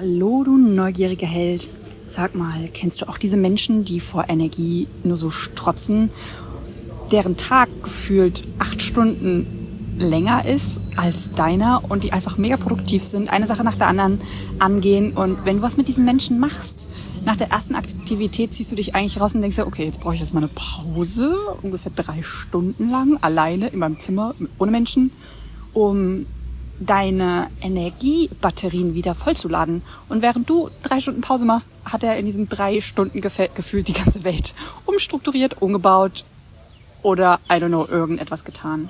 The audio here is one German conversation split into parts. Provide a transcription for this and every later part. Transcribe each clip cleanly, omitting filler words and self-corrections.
Hallo, du neugieriger Held. Sag mal, kennst du auch diese Menschen, die vor Energie nur so strotzen, deren Tag gefühlt 8 Stunden länger ist als deiner und die einfach mega produktiv sind, eine Sache nach der anderen angehen? Und wenn du was mit diesen Menschen machst, nach der ersten Aktivität ziehst du dich eigentlich raus und denkst dir, okay, jetzt brauche ich jetzt mal eine Pause, ungefähr 3 Stunden lang, alleine in meinem Zimmer, ohne Menschen, um deine Energiebatterien wieder vollzuladen. Und während du 3 Stunden Pause machst, hat er in diesen 3 Stunden gefühlt die ganze Welt umstrukturiert, umgebaut oder, I don't know, irgendetwas getan.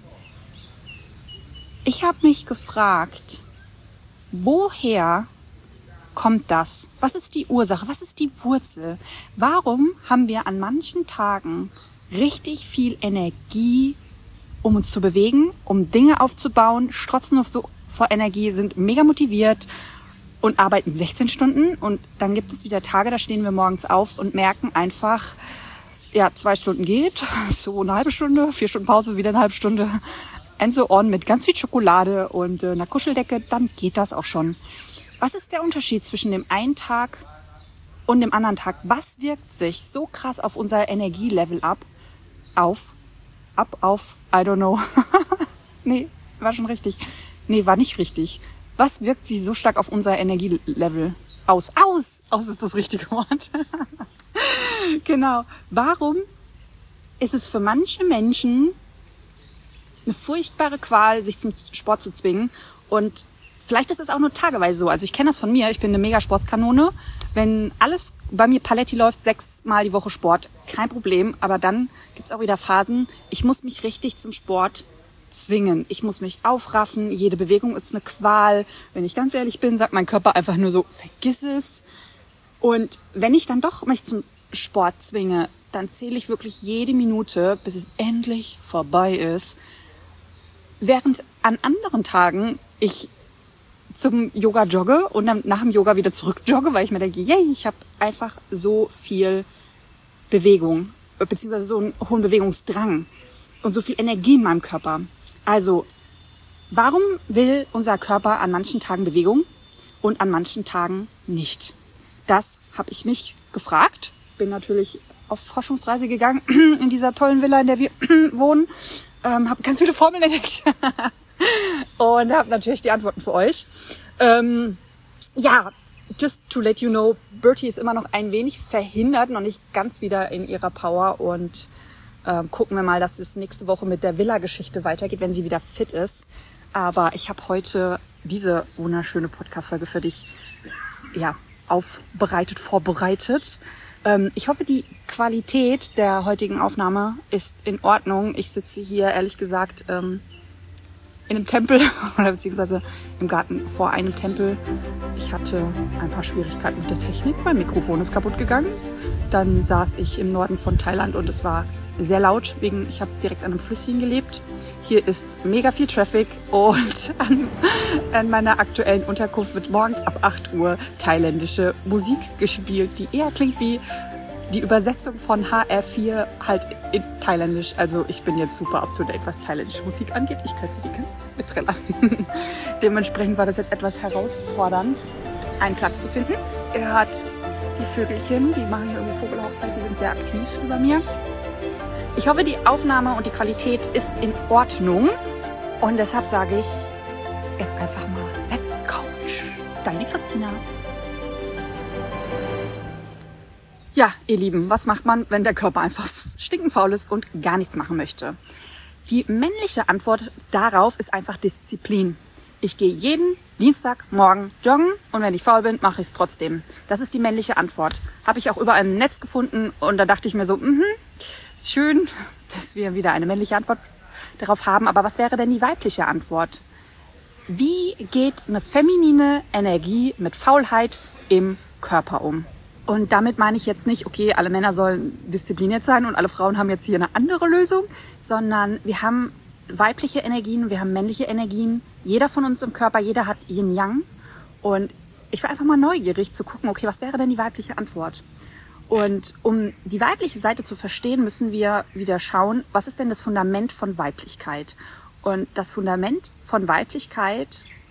Ich habe mich gefragt, woher kommt das? Was ist die Ursache? Was ist die Wurzel? Warum haben wir an manchen Tagen richtig viel Energie, um uns zu bewegen, um Dinge aufzubauen, strotzen auf so vor Energie, sind mega motiviert und arbeiten 16 Stunden. Und dann gibt es wieder Tage, da stehen wir morgens auf und merken einfach, ja, 2 Stunden geht, so eine halbe Stunde, 4 Stunden Pause, wieder eine halbe Stunde, and so on, mit ganz viel Schokolade und einer Kuscheldecke, dann geht das auch schon. Was ist der Unterschied zwischen dem einen Tag und dem anderen Tag? Was wirkt sich so krass auf unser Energielevel auf, I don't know. Nee, war schon richtig. Nee, war nicht richtig. Was wirkt sich so stark auf unser Energielevel aus? Aus ist das richtige Wort. Genau. Warum ist es für manche Menschen eine furchtbare Qual, sich zum Sport zu zwingen? Und vielleicht ist es auch nur tageweise so. Also ich kenne das von mir. Ich bin eine mega Sportskanone. Wenn alles bei mir Paletti läuft, 6-mal die Woche Sport, kein Problem. Aber dann gibt's auch wieder Phasen, ich muss mich richtig zum Sport zwingen. Ich muss mich aufraffen. Jede Bewegung ist eine Qual. Wenn ich ganz ehrlich bin, sagt mein Körper einfach nur so, vergiss es. Und wenn ich dann doch mich zum Sport zwinge, dann zähle ich wirklich jede Minute, bis es endlich vorbei ist. Während an anderen Tagen ich zum Yoga jogge und dann nach dem Yoga wieder zurück jogge, weil ich mir denke, yay, ich habe einfach so viel Bewegung, beziehungsweise so einen hohen Bewegungsdrang und so viel Energie in meinem Körper. Also, warum will unser Körper an manchen Tagen Bewegung und an manchen Tagen nicht? Das habe ich mich gefragt. Bin natürlich auf Forschungsreise gegangen in dieser tollen Villa, in der wir wohnen. Habe ganz viele Formeln entdeckt. Und habe natürlich die Antworten für euch. Ja, just to let you know, Bertie ist immer noch ein wenig verhindert, noch nicht ganz wieder in ihrer Power. Und gucken wir mal, dass es nächste Woche mit der Villa-Geschichte weitergeht, wenn sie wieder fit ist. Aber ich habe heute diese wunderschöne Podcast-Folge für dich vorbereitet. Ich hoffe, die Qualität der heutigen Aufnahme ist in Ordnung. Ich sitze hier, ehrlich gesagt, in einem Tempel oder beziehungsweise im Garten vor einem Tempel. Ich hatte ein paar Schwierigkeiten mit der Technik. Mein Mikrofon ist kaputt gegangen. Dann saß ich im Norden von Thailand und es war sehr laut, ich habe direkt an einem Flüsschen gelebt. Hier ist mega viel Traffic und an meiner aktuellen Unterkunft wird morgens ab 8 Uhr thailändische Musik gespielt, die eher klingt wie die Übersetzung von HR4 halt in Thailändisch. Also ich bin jetzt super up to date, was thailändische Musik angeht. Ich könnte sie die ganze Zeit mitträllern. Dementsprechend war das jetzt etwas herausfordernd, einen Platz zu finden. Ihr hört die Vögelchen, die machen hier irgendwie Vogelhochzeit, die sind sehr aktiv über mir. Ich hoffe, die Aufnahme und die Qualität ist in Ordnung. Und deshalb sage ich jetzt einfach mal, let's coach. Deine Christina. Ja, ihr Lieben, was macht man, wenn der Körper einfach stinkenfaul ist und gar nichts machen möchte? Die männliche Antwort darauf ist einfach Disziplin. Ich gehe jeden Dienstagmorgen joggen und wenn ich faul bin, mache ich es trotzdem. Das ist die männliche Antwort. Habe ich auch überall im Netz gefunden und da dachte ich mir so, ist schön, dass wir wieder eine männliche Antwort darauf haben. Aber was wäre denn die weibliche Antwort? Wie geht eine feminine Energie mit Faulheit im Körper um? Und damit meine ich jetzt nicht, okay, alle Männer sollen diszipliniert sein und alle Frauen haben jetzt hier eine andere Lösung, sondern wir haben weibliche Energien, wir haben männliche Energien. Jeder von uns im Körper, jeder hat Yin-Yang. Und ich war einfach mal neugierig zu gucken, okay, was wäre denn die weibliche Antwort? Und um die weibliche Seite zu verstehen, müssen wir wieder schauen, was ist denn das Fundament von Weiblichkeit? Und das Fundament von Weiblichkeit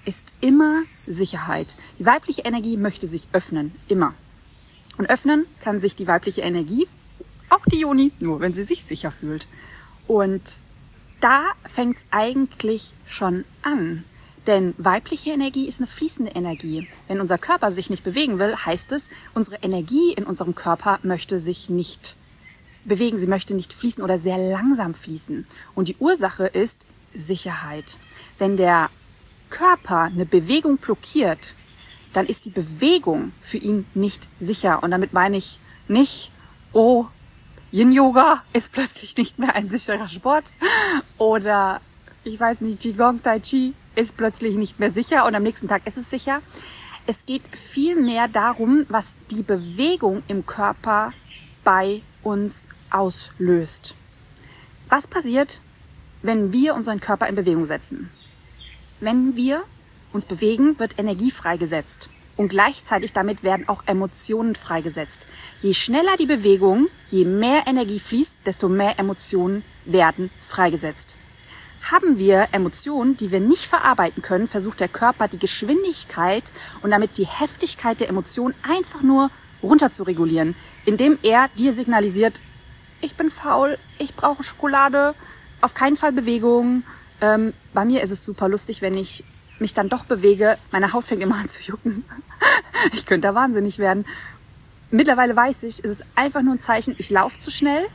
ist immer Sicherheit. Die weibliche Energie möchte sich öffnen, immer. Und öffnen kann sich die weibliche Energie, auch die Yoni, nur wenn sie sich sicher fühlt. Und da fängt es eigentlich schon an. Denn weibliche Energie ist eine fließende Energie. Wenn unser Körper sich nicht bewegen will, heißt es, unsere Energie in unserem Körper möchte sich nicht bewegen. Sie möchte nicht fließen oder sehr langsam fließen. Und die Ursache ist Sicherheit. Wenn der Körper eine Bewegung blockiert, dann ist die Bewegung für ihn nicht sicher. Und damit meine ich nicht, oh, Yin-Yoga ist plötzlich nicht mehr ein sicherer Sport. Oder, ich weiß nicht, Qigong, Tai Chi ist plötzlich nicht mehr sicher und am nächsten Tag ist es sicher. Es geht vielmehr darum, was die Bewegung im Körper bei uns auslöst. Was passiert, wenn wir unseren Körper in Bewegung setzen? Wenn wir uns bewegen, wird Energie freigesetzt. Und gleichzeitig damit werden auch Emotionen freigesetzt. Je schneller die Bewegung, je mehr Energie fließt, desto mehr Emotionen werden freigesetzt. Haben wir Emotionen, die wir nicht verarbeiten können, versucht der Körper die Geschwindigkeit und damit die Heftigkeit der Emotionen einfach nur runter zu regulieren, indem er dir signalisiert, ich bin faul, ich brauche Schokolade, auf keinen Fall Bewegung. Bei mir ist es super lustig, wenn ich mich dann doch bewege, meine Haut fängt immer an zu jucken. Ich könnte da wahnsinnig werden. Mittlerweile weiß ich, es ist einfach nur ein Zeichen, ich laufe zu schnell.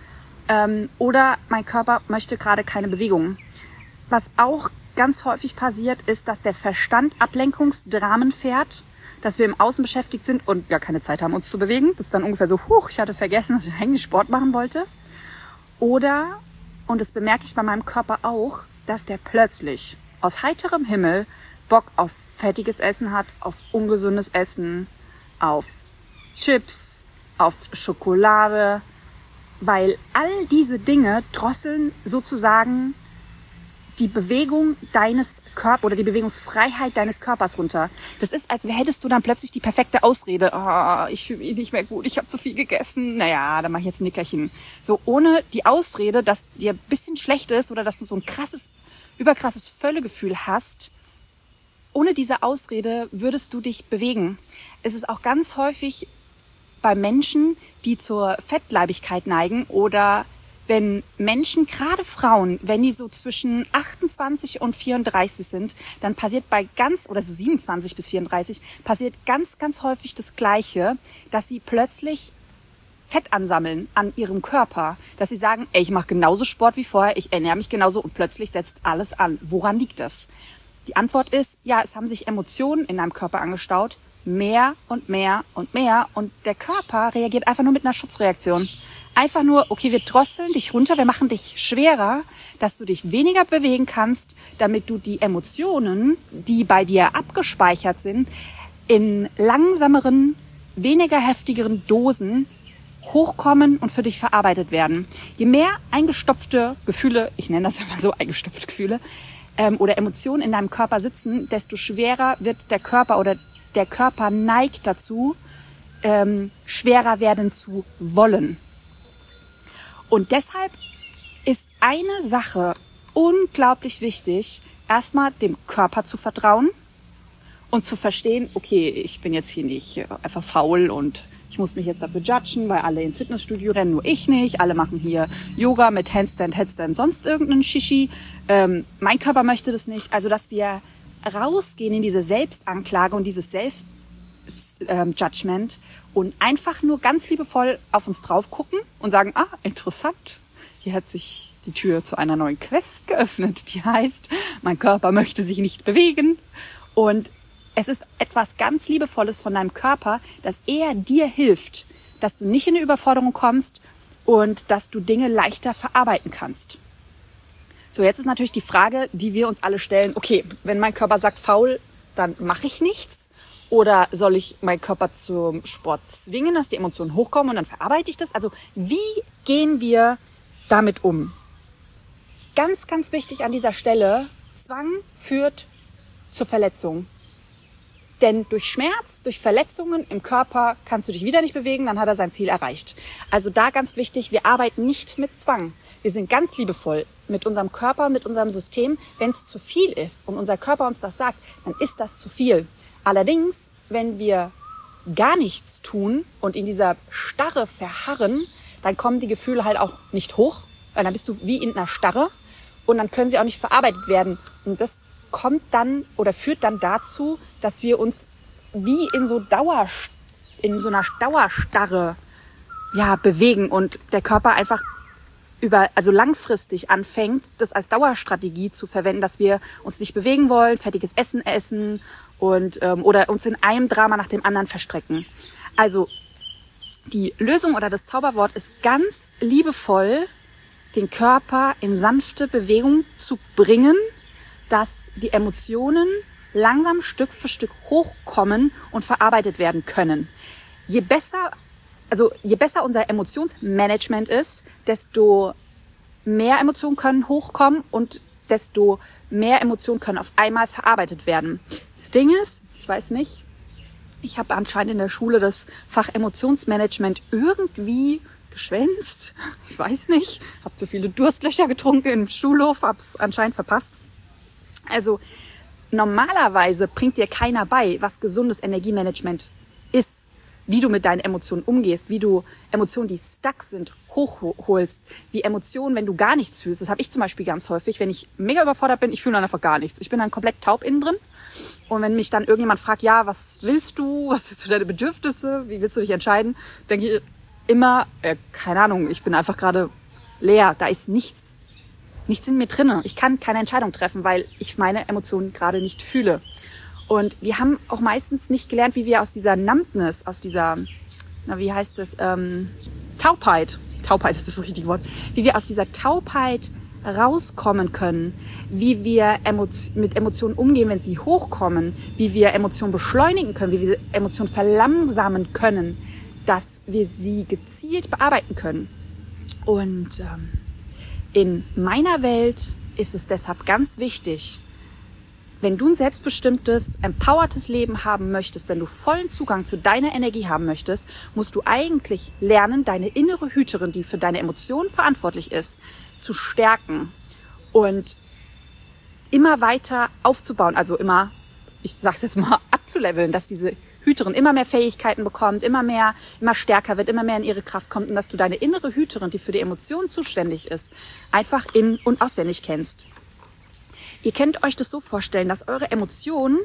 Oder mein Körper möchte gerade keine Bewegung. Was auch ganz häufig passiert, ist, dass der Verstand Ablenkungsdramen fährt, dass wir im Außen beschäftigt sind und gar keine Zeit haben, uns zu bewegen. Das ist dann ungefähr so, ich hatte vergessen, dass ich eigentlich Sport machen wollte. Oder, und das bemerke ich bei meinem Körper auch, dass der plötzlich aus heiterem Himmel Bock auf fettiges Essen hat, auf ungesundes Essen, auf Chips, auf Schokolade, weil all diese Dinge drosseln sozusagen die Bewegung deines Körpers oder die Bewegungsfreiheit deines Körpers runter. Das ist, als hättest du dann plötzlich die perfekte Ausrede. Ich fühle mich nicht mehr gut, ich habe zu viel gegessen. Naja, dann mache ich jetzt ein Nickerchen. So ohne die Ausrede, dass dir ein bisschen schlecht ist oder dass du so ein überkrasses Völlegefühl hast. Ohne diese Ausrede würdest du dich bewegen. Es ist auch ganz häufig bei Menschen, die zur Fettleibigkeit neigen oder wenn Menschen, gerade Frauen, wenn die so zwischen 28 und 34 sind, dann passiert oder so 27 bis 34, passiert ganz, ganz häufig das Gleiche, dass sie plötzlich Fett ansammeln an ihrem Körper, dass sie sagen, ich mache genauso Sport wie vorher, ich ernähre mich genauso und plötzlich setzt alles an. Woran liegt das? Die Antwort ist, ja, es haben sich Emotionen in deinem Körper angestaut, mehr und mehr und mehr und der Körper reagiert einfach nur mit einer Schutzreaktion. Einfach nur, okay, wir drosseln dich runter, wir machen dich schwerer, dass du dich weniger bewegen kannst, damit du die Emotionen, die bei dir abgespeichert sind, in langsameren, weniger heftigeren Dosen hochkommen und für dich verarbeitet werden. Je mehr eingestopfte Gefühle, ich nenne das immer so eingestopfte Gefühle, oder Emotionen in deinem Körper sitzen, desto schwerer wird der Körper oder der Körper neigt dazu, schwerer werden zu wollen. Und deshalb ist eine Sache unglaublich wichtig, erstmal dem Körper zu vertrauen und zu verstehen, okay, ich bin jetzt hier nicht einfach faul und ich muss mich jetzt dafür judgen, weil alle ins Fitnessstudio rennen, nur ich nicht. Alle machen hier Yoga mit Handstand, Headstand, sonst irgendeinen Shishi. Mein Körper möchte das nicht. Also, dass wir rausgehen in diese Selbstanklage und dieses Selbst-Judgment und einfach nur ganz liebevoll auf uns drauf gucken und sagen, interessant, hier hat sich die Tür zu einer neuen Quest geöffnet, die heißt, mein Körper möchte sich nicht bewegen. Und es ist etwas ganz Liebevolles von deinem Körper, dass er dir hilft, dass du nicht in eine Überforderung kommst und dass du Dinge leichter verarbeiten kannst. So, jetzt ist natürlich die Frage, die wir uns alle stellen, okay, wenn mein Körper sagt faul, dann mache ich nichts. Oder soll ich meinen Körper zum Sport zwingen, dass die Emotionen hochkommen und dann verarbeite ich das? Also wie gehen wir damit um? Ganz, ganz wichtig an dieser Stelle, Zwang führt zur Verletzung. Denn durch Schmerz, durch Verletzungen im Körper kannst du dich wieder nicht bewegen, dann hat er sein Ziel erreicht. Also da ganz wichtig, wir arbeiten nicht mit Zwang. Wir sind ganz liebevoll mit unserem Körper, mit unserem System. Wenn es zu viel ist und unser Körper uns das sagt, dann ist das zu viel. Allerdings, wenn wir gar nichts tun und in dieser Starre verharren, dann kommen die Gefühle halt auch nicht hoch, weil dann bist du wie in einer Starre und dann können sie auch nicht verarbeitet werden. Und das kommt dann oder führt dann dazu, dass wir uns wie in so einer Dauerstarre bewegen und der Körper einfach also langfristig anfängt, das als Dauerstrategie zu verwenden, dass wir uns nicht bewegen wollen, fettiges Essen essen und oder uns in einem Drama nach dem anderen verstrecken. Also die Lösung oder das Zauberwort ist ganz liebevoll, den Körper in sanfte Bewegung zu bringen, dass die Emotionen langsam Stück für Stück hochkommen und verarbeitet werden können. Je besser unser Emotionsmanagement ist, desto mehr Emotionen können hochkommen und desto mehr Emotionen können auf einmal verarbeitet werden. Das Ding ist, ich weiß nicht, ich habe anscheinend in der Schule das Fach Emotionsmanagement irgendwie geschwänzt. Ich weiß nicht, habe zu viele Durstlöcher getrunken im Schulhof, habe es anscheinend verpasst. Also normalerweise bringt dir keiner bei, was gesundes Energiemanagement ist, wie du mit deinen Emotionen umgehst, wie du Emotionen, die stuck sind, hochholst, wie Emotionen, wenn du gar nichts fühlst. Das habe ich zum Beispiel ganz häufig, wenn ich mega überfordert bin, ich fühle dann einfach gar nichts. Ich bin dann komplett taub innen drin. Und wenn mich dann irgendjemand fragt, ja, was willst du, was sind so deine Bedürfnisse, wie willst du dich entscheiden, denke ich immer, keine Ahnung, ich bin einfach gerade leer, da ist nichts in mir drinne. Ich kann keine Entscheidung treffen, weil ich meine Emotionen gerade nicht fühle. Und wir haben auch meistens nicht gelernt, wie wir aus dieser Numbness, aus dieser, Taubheit ist das richtige Wort, wie wir aus dieser Taubheit rauskommen können, wie wir mit Emotionen umgehen, wenn sie hochkommen, wie wir Emotionen beschleunigen können, wie wir Emotionen verlangsamen können, dass wir sie gezielt bearbeiten können. Und in meiner Welt ist es deshalb ganz wichtig, wenn du ein selbstbestimmtes, empowertes Leben haben möchtest, wenn du vollen Zugang zu deiner Energie haben möchtest, musst du eigentlich lernen, deine innere Hüterin, die für deine Emotionen verantwortlich ist, zu stärken und immer weiter aufzubauen, also immer, ich sag's jetzt mal, abzuleveln, dass diese Hüterin immer mehr Fähigkeiten bekommt, immer stärker wird, immer mehr in ihre Kraft kommt und dass du deine innere Hüterin, die für die Emotionen zuständig ist, einfach in- und auswendig kennst. Ihr könnt euch das so vorstellen, dass eure Emotionen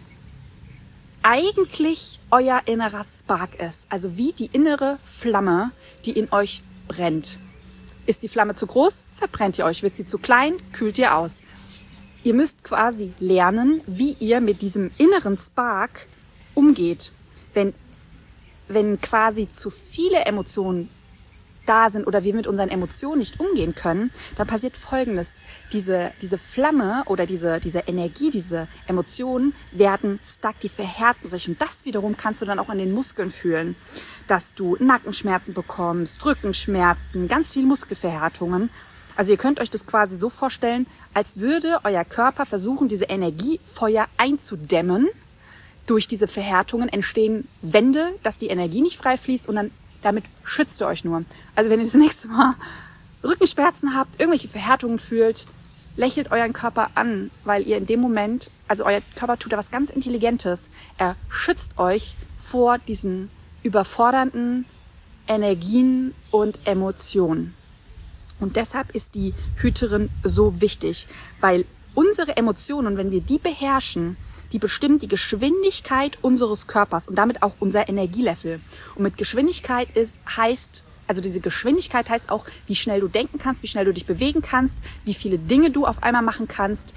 eigentlich euer innerer Spark ist. Also wie die innere Flamme, die in euch brennt. Ist die Flamme zu groß, verbrennt ihr euch. Wird sie zu klein, kühlt ihr aus. Ihr müsst quasi lernen, wie ihr mit diesem inneren Spark umgeht. Wenn quasi zu viele Emotionen da sind oder wir mit unseren Emotionen nicht umgehen können, dann passiert Folgendes. Diese Flamme oder diese Energie, diese Emotionen werden stuck, die verhärten sich. Und das wiederum kannst du dann auch an den Muskeln fühlen, dass du Nackenschmerzen bekommst, Rückenschmerzen, ganz viel Muskelverhärtungen. Also ihr könnt euch das quasi so vorstellen, als würde euer Körper versuchen, diese Energiefeuer einzudämmen. Durch diese Verhärtungen entstehen Wände, dass die Energie nicht frei fließt und dann damit schützt ihr euch nur. Also wenn ihr das nächste Mal Rückenschmerzen habt, irgendwelche Verhärtungen fühlt, lächelt euren Körper an, weil ihr in dem Moment, also euer Körper tut da was ganz Intelligentes. Er schützt euch vor diesen überfordernden Energien und Emotionen. Und deshalb ist die Hüterin so wichtig, weil unsere Emotionen, wenn wir die beherrschen, die bestimmen die Geschwindigkeit unseres Körpers und damit auch unser Energielevel. Und mit Geschwindigkeit diese Geschwindigkeit heißt auch, wie schnell du denken kannst, wie schnell du dich bewegen kannst, wie viele Dinge du auf einmal machen kannst,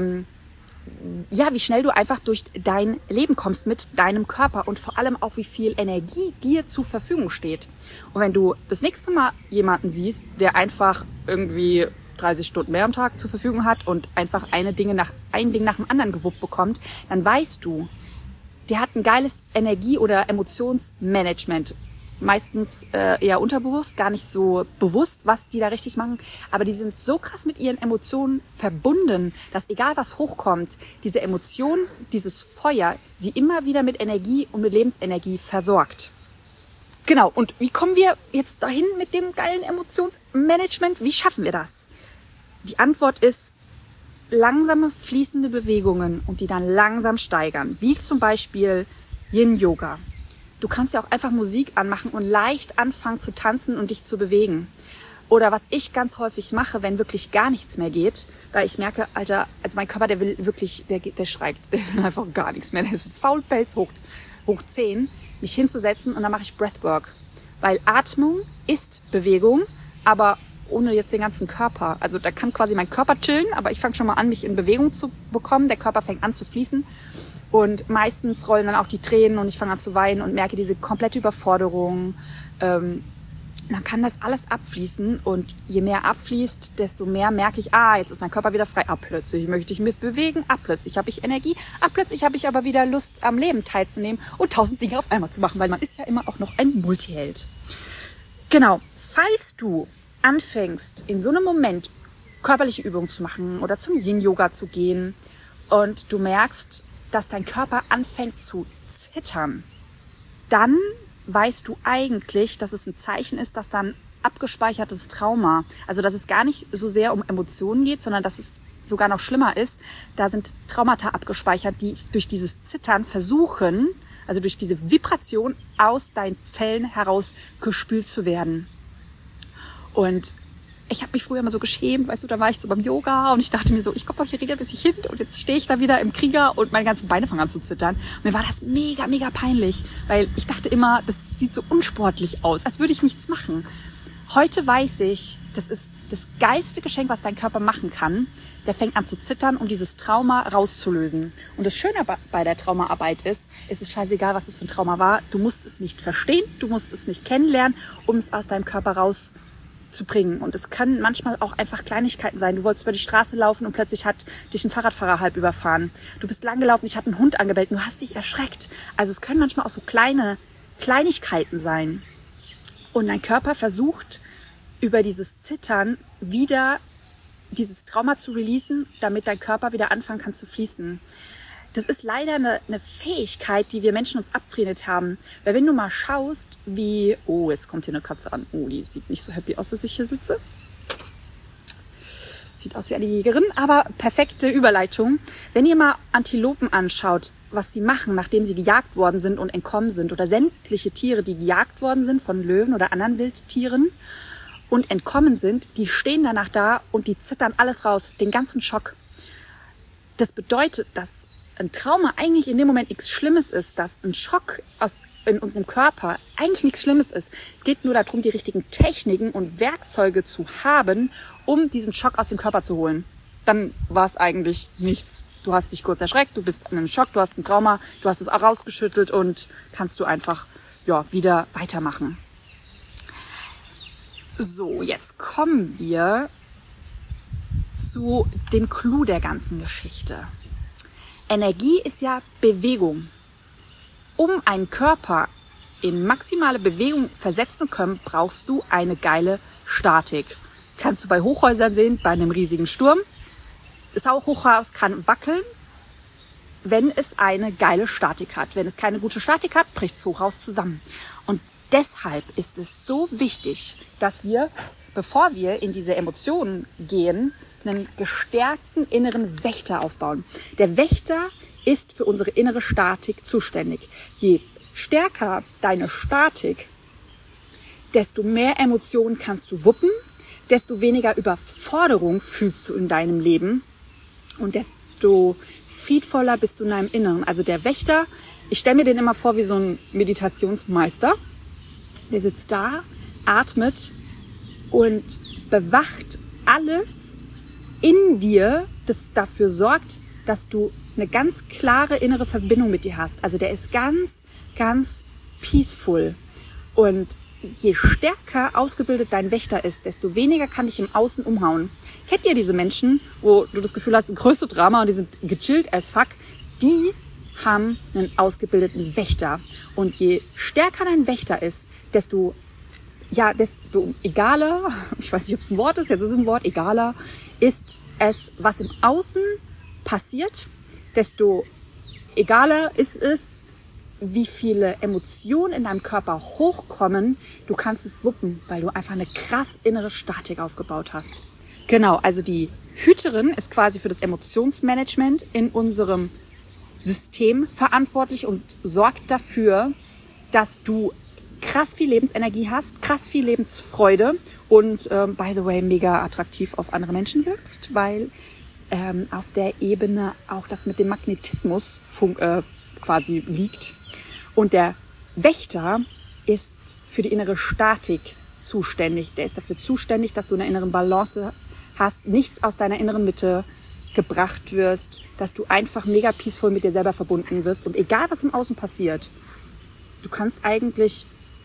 wie schnell du einfach durch dein Leben kommst mit deinem Körper und vor allem auch, wie viel Energie dir zur Verfügung steht. Und wenn du das nächste Mal jemanden siehst, der einfach irgendwie 30 Stunden mehr am Tag zur Verfügung hat und einfach ein Ding nach dem anderen gewuppt bekommt, dann weißt du, der hat ein geiles Energie- oder Emotionsmanagement. meistens eher unterbewusst, gar nicht so bewusst, was die da richtig machen. Aber die sind so krass mit ihren Emotionen verbunden, dass egal was hochkommt, diese Emotion, dieses Feuer, sie immer wieder mit Energie und mit Lebensenergie versorgt. Genau, und wie kommen wir jetzt dahin mit dem geilen Emotionsmanagement? Wie schaffen wir das? Die Antwort ist langsame fließende Bewegungen und die dann langsam steigern, wie zum Beispiel Yin-Yoga. Du kannst ja auch einfach Musik anmachen und leicht anfangen zu tanzen und dich zu bewegen. Oder was ich ganz häufig mache, wenn wirklich gar nichts mehr geht, weil ich merke, Alter, also mein Körper, der will wirklich, der schreit, der will einfach gar nichts mehr. Der ist Faulpelz hoch 10, mich hinzusetzen und dann mache ich Breathwork. Weil Atmung ist Bewegung, aber ohne jetzt den ganzen Körper. Also da kann quasi mein Körper chillen, aber ich fange schon mal an, mich in Bewegung zu bekommen. Der Körper fängt an zu fließen und meistens rollen dann auch die Tränen und ich fange an zu weinen und merke diese komplette Überforderung. Dann kann das alles abfließen und je mehr abfließt, desto mehr merke ich, jetzt ist mein Körper wieder frei. Plötzlich möchte ich mich bewegen, plötzlich habe ich Energie, plötzlich habe ich aber wieder Lust, am Leben teilzunehmen und 1000 Dinge auf einmal zu machen, weil man ist ja immer auch noch ein Multiheld. Genau, falls du anfängst, in so einem Moment körperliche Übungen zu machen oder zum Yin-Yoga zu gehen und du merkst, dass dein Körper anfängt zu zittern, dann weißt du eigentlich, dass es ein Zeichen ist, dass dann abgespeichertes Trauma, also dass es gar nicht so sehr um Emotionen geht, sondern dass es sogar noch schlimmer ist, da sind Traumata abgespeichert, die durch dieses Zittern versuchen, also durch diese Vibration aus deinen Zellen heraus gespült zu werden. Und ich habe mich früher immer so geschämt, weißt du, da war ich so beim Yoga und ich dachte mir so, ich komme doch hier regelmäßig hin und jetzt stehe ich da wieder im Krieger und meine ganzen Beine fangen an zu zittern. Und mir war das mega, mega peinlich, weil ich dachte immer, das sieht so unsportlich aus, als würde ich nichts machen. Heute weiß ich, das ist das geilste Geschenk, was dein Körper machen kann. Der fängt an zu zittern, um dieses Trauma rauszulösen. Und das Schöne bei der Traumaarbeit ist, es ist scheißegal, was es für ein Trauma war. Du musst es nicht verstehen, du musst es nicht kennenlernen, um es aus deinem Körper rauszubringen. Und es können manchmal auch einfach Kleinigkeiten sein. Du wolltest über die Straße laufen und plötzlich hat dich ein Fahrradfahrer halb überfahren. Du bist lang gelaufen, dich hat ein Hund angebellt und du hast dich erschreckt. Also es können manchmal auch so Kleinigkeiten sein. Und dein Körper versucht, über dieses Zittern wieder dieses Trauma zu releasen, damit dein Körper wieder anfangen kann zu fließen. Das ist leider eine Fähigkeit, die wir Menschen uns abtrainiert haben. Weil wenn du mal schaust, jetzt kommt hier eine Katze an. Die sieht nicht so happy aus, dass ich hier sitze. Sieht aus wie eine Jägerin, aber perfekte Überleitung. Wenn ihr mal Antilopen anschaut, was sie machen, nachdem sie gejagt worden sind und entkommen sind, oder sämtliche Tiere, die gejagt worden sind von Löwen oder anderen Wildtieren und entkommen sind, die stehen danach da und die zittern alles raus, den ganzen Schock. Das bedeutet, dass ein Trauma eigentlich in dem Moment nichts Schlimmes ist, dass ein Schock in unserem Körper eigentlich nichts Schlimmes ist. Es geht nur darum, die richtigen Techniken und Werkzeuge zu haben, um diesen Schock aus dem Körper zu holen. Dann war es eigentlich nichts. Du hast dich kurz erschreckt, du bist in einem Schock, du hast ein Trauma, du hast es auch rausgeschüttelt und kannst du einfach wieder weitermachen. So, jetzt kommen wir zu dem Clou der ganzen Geschichte. Energie ist ja Bewegung. Um einen Körper in maximale Bewegung versetzen zu können, brauchst du eine geile Statik. Kannst du bei Hochhäusern sehen, bei einem riesigen Sturm. Das Hochhaus kann wackeln, wenn es eine geile Statik hat. Wenn es keine gute Statik hat, bricht das Hochhaus zusammen. Und deshalb ist es so wichtig, dass wir, bevor wir in diese Emotionen gehen, einen gestärkten inneren Wächter aufbauen. Der Wächter ist für unsere innere Statik zuständig. Je stärker deine Statik, desto mehr Emotionen kannst du wuppen, desto weniger Überforderung fühlst du in deinem Leben und desto friedvoller bist du in deinem Inneren. Also der Wächter, ich stelle mir den immer vor wie so ein Meditationsmeister. Der sitzt da, atmet und bewacht alles in dir, das dafür sorgt, dass du eine ganz klare innere Verbindung mit dir hast. Also der ist ganz, ganz peaceful. Und je stärker ausgebildet dein Wächter ist, desto weniger kann dich im Außen umhauen. Kennt ihr diese Menschen, wo du das Gefühl hast, größte Drama und die sind gechillt as fuck? Die haben einen ausgebildeten Wächter. Und je stärker dein Wächter ist, desto egaler, ich weiß nicht, ob es ein Wort ist, jetzt ist es ein Wort, egaler ist es, was im Außen passiert, desto egaler ist es, wie viele Emotionen in deinem Körper hochkommen. Du kannst es wuppen, weil du einfach eine krass innere Statik aufgebaut hast. Genau, also die Hüterin ist quasi für das Emotionsmanagement in unserem System verantwortlich und sorgt dafür, dass du krass viel Lebensenergie hast, krass viel Lebensfreude und by the way mega attraktiv auf andere Menschen wirkst, weil auf der Ebene auch das mit dem Magnetismus quasi liegt. Und der Wächter ist für die innere Statik zuständig. Der ist dafür zuständig, dass du eine innere Balance hast, nichts aus deiner inneren Mitte gebracht wirst, dass du einfach mega peaceful mit dir selber verbunden wirst. Und egal, was im Außen passiert, du kannst eigentlich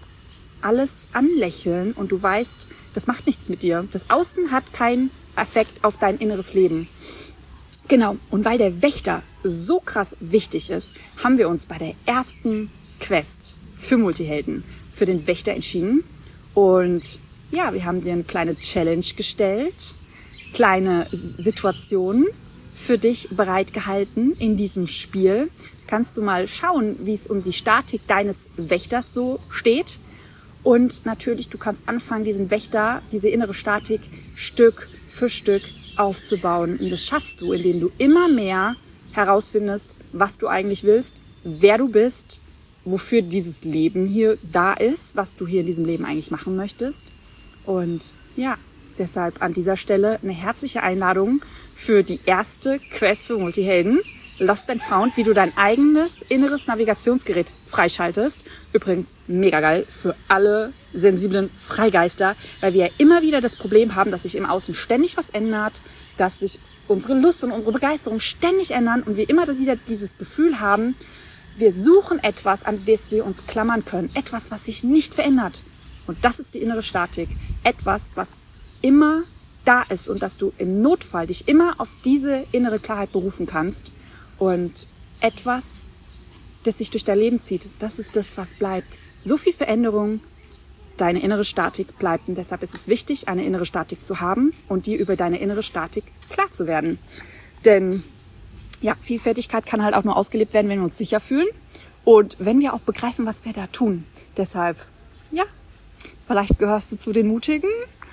alles anlächeln und du weißt, das macht nichts mit dir. Das Außen hat keinen Effekt auf dein inneres Leben. Genau, und weil der Wächter so krass wichtig ist, haben wir uns bei der ersten Quest für Multihelden für den Wächter entschieden. Und ja, wir haben dir eine kleine Challenge gestellt, kleine Situationen für dich bereitgehalten in diesem Spiel. Kannst du mal schauen, wie es um die Statik deines Wächters so steht. Und natürlich, du kannst anfangen, diesen Wächter, diese innere Statik Stück für Stück aufzubauen. Und das schaffst du, indem du immer mehr herausfindest, was du eigentlich willst, wer du bist, wofür dieses Leben hier da ist, was du hier in diesem Leben eigentlich machen möchtest. Und ja, deshalb an dieser Stelle eine herzliche Einladung für die erste Quest für Multihelden. Lost and Found, wie du dein eigenes inneres Navigationsgerät freischaltest. Übrigens mega geil für alle sensiblen Freigeister, weil wir ja immer wieder das Problem haben, dass sich im Außen ständig was ändert, dass sich unsere Lust und unsere Begeisterung ständig ändern und wir immer wieder dieses Gefühl haben, wir suchen etwas, an das wir uns klammern können. Etwas, was sich nicht verändert. Und das ist die innere Statik. Etwas, was immer da ist und dass du im Notfall dich immer auf diese innere Klarheit berufen kannst. Und etwas, das sich durch dein Leben zieht, das ist das, was bleibt. So viel Veränderung, deine innere Statik bleibt. Und deshalb ist es wichtig, eine innere Statik zu haben und dir über deine innere Statik klar zu werden. Denn ja, Vielfältigkeit kann halt auch nur ausgelebt werden, wenn wir uns sicher fühlen und wenn wir auch begreifen, was wir da tun. Deshalb, ja, vielleicht gehörst du zu den Mutigen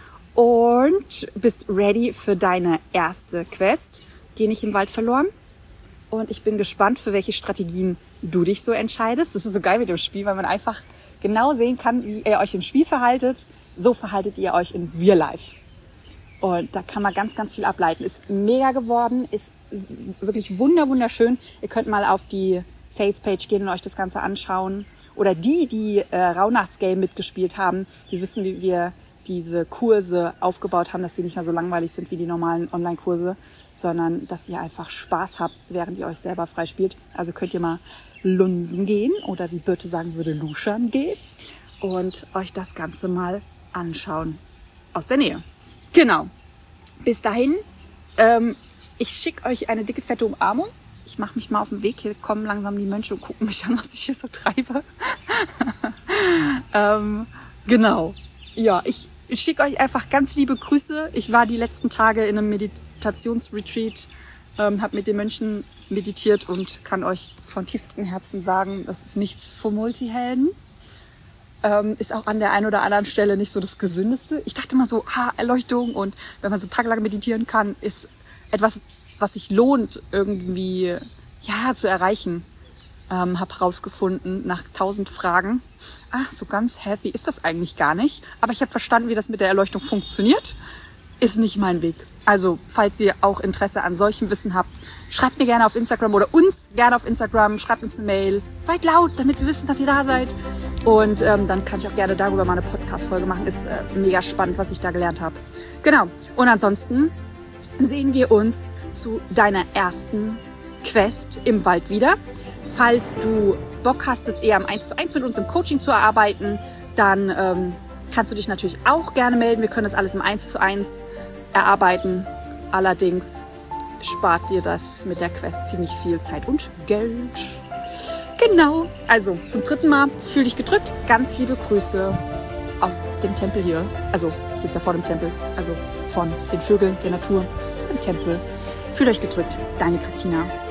und bist ready für deine erste Quest. Geh nicht im Wald verloren. Und ich bin gespannt, für welche Strategien du dich so entscheidest. Das ist so geil mit dem Spiel, weil man einfach genau sehen kann, wie ihr euch im Spiel verhaltet. So verhaltet ihr euch in Real Life. Und da kann man ganz, ganz viel ableiten. Ist mega geworden, ist wirklich wunderschön. Ihr könnt mal auf die Sales-Page gehen und euch das Ganze anschauen. Oder die Rauhnachtsgame mitgespielt haben, die wissen, wie wir diese Kurse aufgebaut haben, dass sie nicht mehr so langweilig sind wie die normalen Online-Kurse, sondern dass ihr einfach Spaß habt, während ihr euch selber freispielt. Also könnt ihr mal lunsen gehen oder wie Birte sagen würde, luschern gehen und euch das Ganze mal anschauen. Aus der Nähe. Genau. Bis dahin, ich schicke euch eine dicke, fette Umarmung. Ich mache mich mal auf den Weg. Hier kommen langsam die Mönche und gucken mich an, was ich hier so treibe. Genau. Ja, ich schicke euch einfach ganz liebe Grüße. Ich war die letzten Tage in einem Meditationsretreat, habe mit den Mönchen meditiert und kann euch von tiefstem Herzen sagen, das ist nichts für Multihelden. Ist auch an der einen oder anderen Stelle nicht so das Gesündeste. Ich dachte immer so, Erleuchtung und wenn man so tagelang meditieren kann, ist etwas, was sich lohnt, irgendwie zu erreichen. Habe rausgefunden nach 1000 Fragen, so ganz healthy ist das eigentlich gar nicht. Aber ich habe verstanden, wie das mit der Erleuchtung funktioniert. Ist nicht mein Weg. Also, falls ihr auch Interesse an solchem Wissen habt, schreibt mir gerne auf Instagram oder uns gerne auf Instagram, schreibt uns eine Mail. Seid laut, damit wir wissen, dass ihr da seid. Und dann kann ich auch gerne darüber mal eine Podcast-Folge machen. Ist mega spannend, was ich da gelernt habe. Genau. Und ansonsten sehen wir uns zu deiner ersten Quest im Wald wieder. Falls du Bock hast, das eher im 1:1 mit uns im Coaching zu erarbeiten, dann kannst du dich natürlich auch gerne melden. Wir können das alles im 1:1 erarbeiten. Allerdings spart dir das mit der Quest ziemlich viel Zeit und Geld. Genau. Also zum 3. Mal, fühl dich gedrückt. Ganz liebe Grüße aus dem Tempel hier. Also, ich sitze ja vor dem Tempel. Also von den Vögeln, der Natur, vom Tempel. Fühlt euch gedrückt. Deine Christina.